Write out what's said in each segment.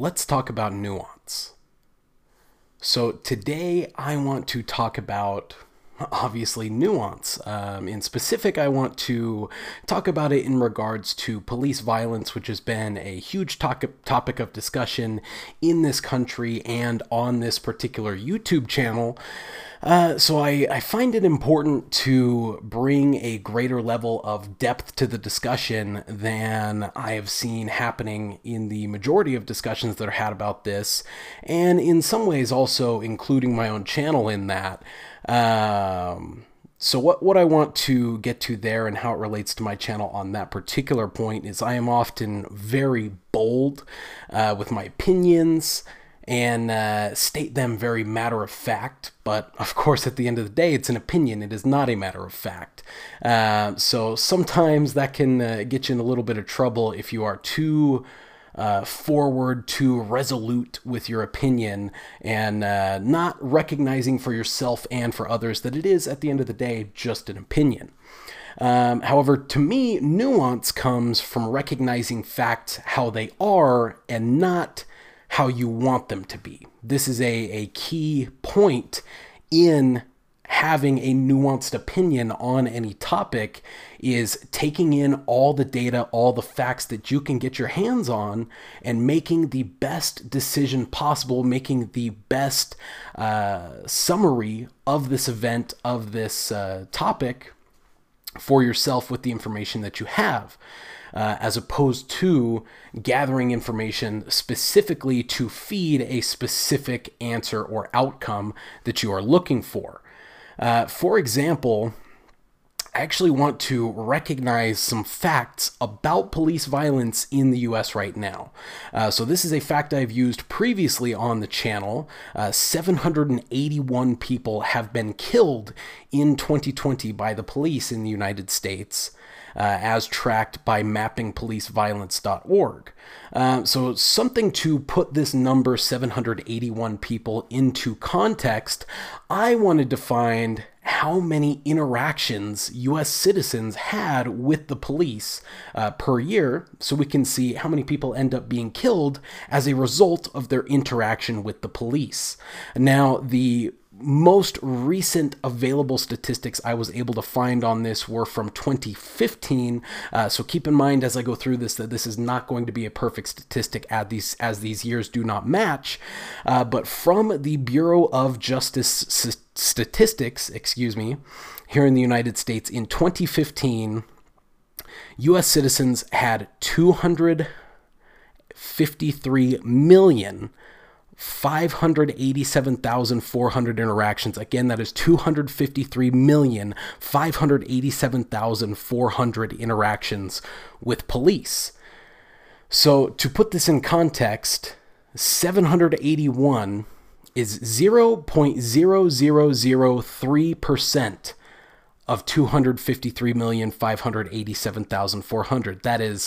let's talk about nuance. So today I want to talk about obviously nuance. In specific, I want to talk about it in regards to police violence, which has been a huge topic of discussion in this country and on this particular YouTube channel. So I find it important to bring a greater level of depth to the discussion than I have seen happening in the majority of discussions that are had about this, and in some ways also including my own channel in that. So what I want to get to there and how it relates to my channel on that particular point is I am often very bold with my opinions and state them very matter of fact, but of course at the end of the day it's an opinion, it is not a matter of fact. So sometimes that can get you in a little bit of trouble if you are too forward, too resolute with your opinion, and not recognizing for yourself and for others that it is, at the end of the day, just an opinion. However, to me, nuance comes from recognizing facts how they are and not how you want them to be. This is a key point in having a nuanced opinion on any topic, is taking in all the data, all the facts that you can get your hands on, and making the best decision possible, making the best summary of this event, of this topic for yourself with the information that you have. As opposed to gathering information specifically to feed a specific answer or outcome that you are looking for. For example, I actually want to recognize some facts about police violence in the US right now. So this is a fact I've used previously on the channel. 781 people have been killed in 2020 by the police in the United States, as tracked by mappingpoliceviolence.org. So something to put this number, 781 people, into context, I wanted to find how many interactions U.S. citizens had with the police per year, so we can see how many people end up being killed as a result of their interaction with the police. Now, the most recent available statistics I was able to find on this were from 2015. So keep in mind as I go through this that this is not going to be a perfect statistic as these years do not match. But from the Bureau of Justice Statistics, here in the United States in 2015, U.S. citizens had 253,587,400 interactions. Again, that is 253,587,400 interactions with police. So to put this in context, 781 is 0.0003% of 253,587,400. That is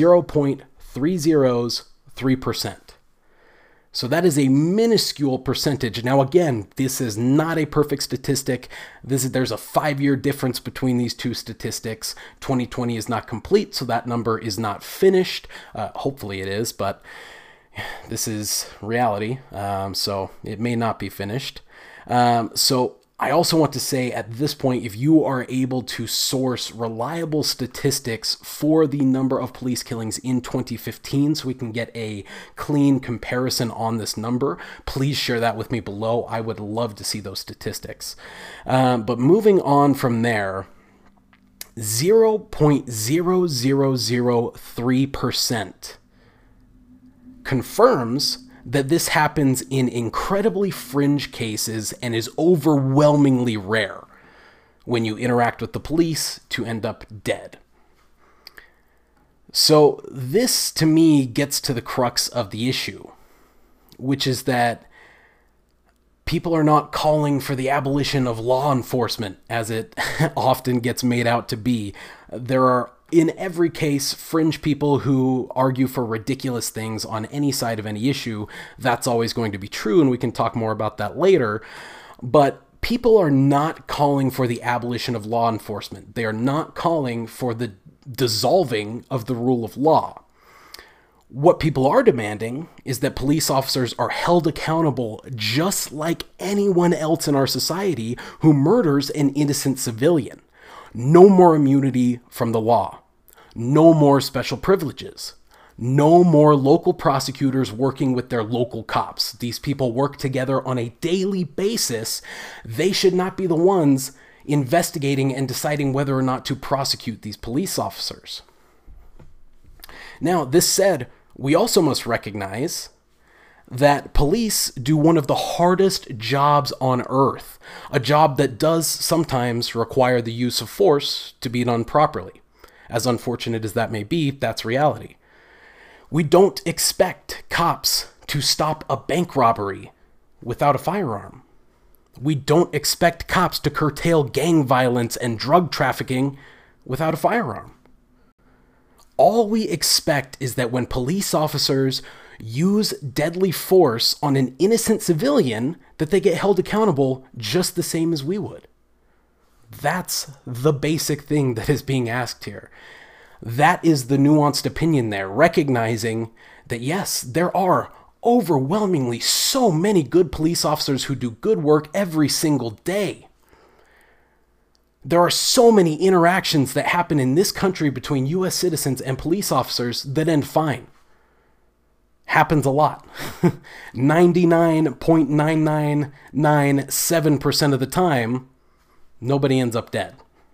0.303%. So that is a minuscule percentage. Now, again, this is not a perfect statistic. There's a 5-year difference between these two statistics. 2020 is not complete, so that number is not finished. Hopefully it is, but this is reality, so it may not be finished. So I also want to say at this point, if you are able to source reliable statistics for the number of police killings in 2015 so we can get a clean comparison on this number, please share that with me below. I would love to see those statistics. But moving on from there, 0.0003% confirms that this happens in incredibly fringe cases and is overwhelmingly rare when you interact with the police to end up dead. So this, to me, gets to the crux of the issue, which is that people are not calling for the abolition of law enforcement, as it often gets made out to be. There are, in every case, fringe people who argue for ridiculous things on any side of any issue. That's always going to be true, and we can talk more about that later. But people are not calling for the abolition of law enforcement. They are not calling for the dissolving of the rule of law. What people are demanding is that police officers are held accountable just like anyone else in our society who murders an innocent civilian. No more immunity from the law. No more special privileges. No more local prosecutors working with their local cops. These people work together on a daily basis. They should not be the ones investigating and deciding whether or not to prosecute these police officers. Now, this said, we also must recognize that police do one of the hardest jobs on earth, a job that does sometimes require the use of force to be done properly. As unfortunate as that may be, that's reality. We don't expect cops to stop a bank robbery without a firearm. We don't expect cops to curtail gang violence and drug trafficking without a firearm. All we expect is that when police officers use deadly force on an innocent civilian, that they get held accountable just the same as we would. That's the basic thing that is being asked here. That is the nuanced opinion there, recognizing that yes, there are overwhelmingly so many good police officers who do good work every single day. There are so many interactions that happen in this country between U.S. citizens and police officers that end fine. Happens a lot. 99.9997% of the time, nobody ends up dead.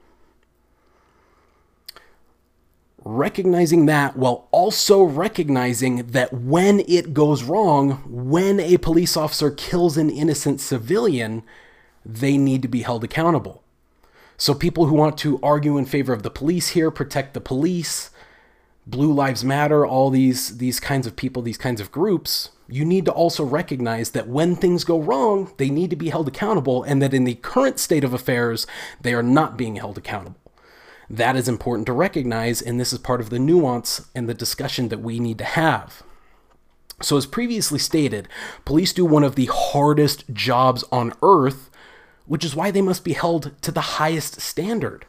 Recognizing that while also recognizing that when it goes wrong, when a police officer kills an innocent civilian, they need to be held accountable. So people who want to argue in favor of the police here, protect the police, Blue Lives Matter, all these kinds of people, these kinds of groups, you need to also recognize that when things go wrong, they need to be held accountable, and that in the current state of affairs, they are not being held accountable. That is important to recognize, and this is part of the nuance and the discussion that we need to have. So as previously stated, police do one of the hardest jobs on earth, which is why they must be held to the highest standard.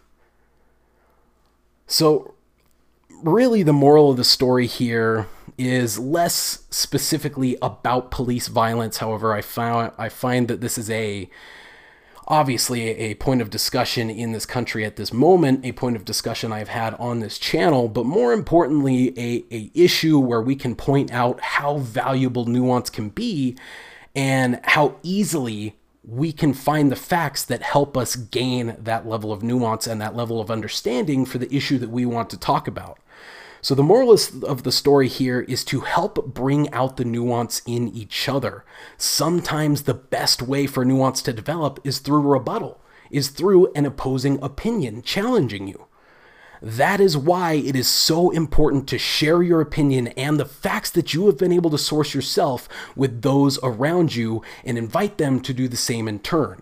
So really the moral of the story here is less specifically about police violence. However, I find that this is obviously a point of discussion in this country at this moment, a point of discussion I've had on this channel, but more importantly, a issue where we can point out how valuable nuance can be and how easily we can find the facts that help us gain that level of nuance and that level of understanding for the issue that we want to talk about. So the moral of the story here is to help bring out the nuance in each other. Sometimes the best way for nuance to develop is through rebuttal, is through an opposing opinion challenging you. That is why it is so important to share your opinion and the facts that you have been able to source yourself with those around you and invite them to do the same in turn.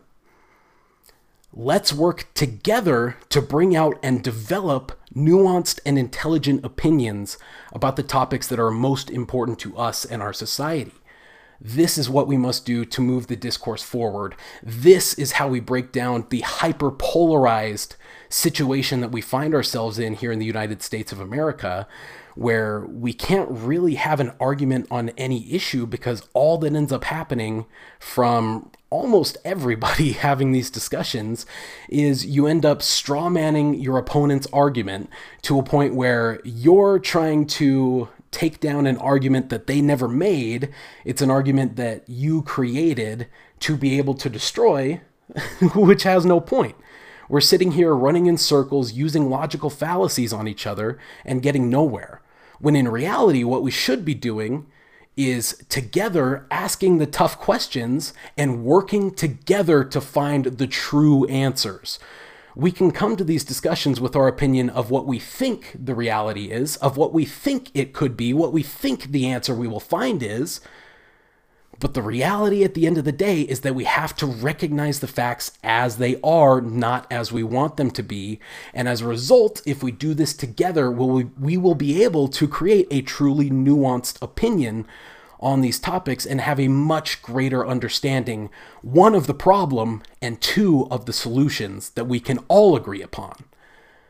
Let's work together to bring out and develop nuanced and intelligent opinions about the topics that are most important to us and our society. This is what we must do to move the discourse forward. This is how we break down the hyper-polarized situation that we find ourselves in here in the United States of America, where we can't really have an argument on any issue because all that ends up happening from almost everybody having these discussions is you end up strawmanning your opponent's argument to a point where you're trying to take down an argument that they never made. It's an argument that you created to be able to destroy, which has no point. We're sitting here running in circles, using logical fallacies on each other and getting nowhere. When in reality, what we should be doing is together asking the tough questions and working together to find the true answers. We can come to these discussions with our opinion of what we think the reality is, of what we think it could be, what we think the answer we will find is. But the reality at the end of the day is that we have to recognize the facts as they are, not as we want them to be. And as a result, if we do this together, we will be able to create a truly nuanced opinion on these topics and have a much greater understanding, one, of the problem, and two, of the solutions that we can all agree upon.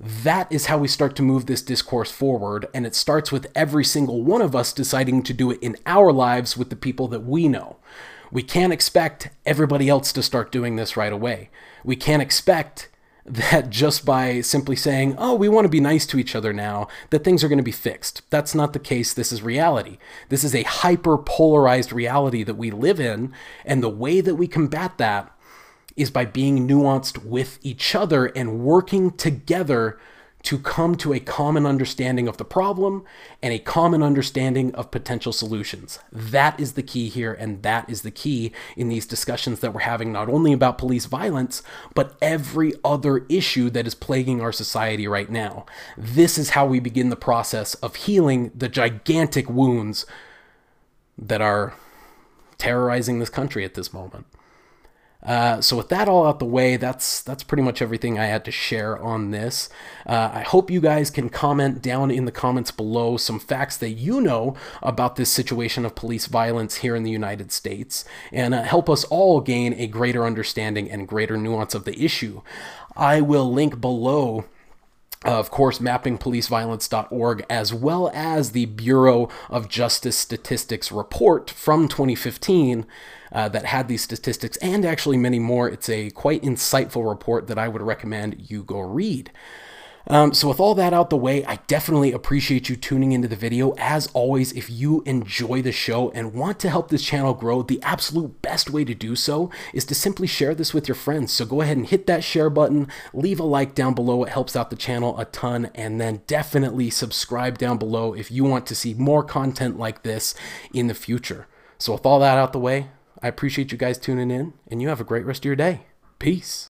That is how we start to move this discourse forward, and it starts with every single one of us deciding to do it in our lives with the people that we know. We can't expect everybody else to start doing this right away. We can't expect that just by simply saying, oh, we want to be nice to each other now, that things are going to be fixed. That's not the case. This is reality. This is a hyper-polarized reality that we live in, and the way that we combat that is by being nuanced with each other and working together to come to a common understanding of the problem and a common understanding of potential solutions. That is the key here, and that is the key in these discussions that we're having, not only about police violence, but every other issue that is plaguing our society right now. This is how we begin the process of healing the gigantic wounds that are terrorizing this country at this moment. So with that all out the way, that's pretty much everything I had to share on this. I hope you guys can comment down in the comments below some facts that you know about this situation of police violence here in the United States, and help us all gain a greater understanding and greater nuance of the issue. I will link below, of course, mappingpoliceviolence.org, as well as the Bureau of Justice Statistics report from 2015 that had these statistics and actually many more. It's a quite insightful report that I would recommend you go read. So with all that out the way, I definitely appreciate you tuning into the video. As always, if you enjoy the show and want to help this channel grow, the absolute best way to do so is to simply share this with your friends. So go ahead and hit that share button, leave a like down below. It helps out the channel a ton. And then definitely subscribe down below if you want to see more content like this in the future. So with all that out the way, I appreciate you guys tuning in, and you have a great rest of your day. Peace.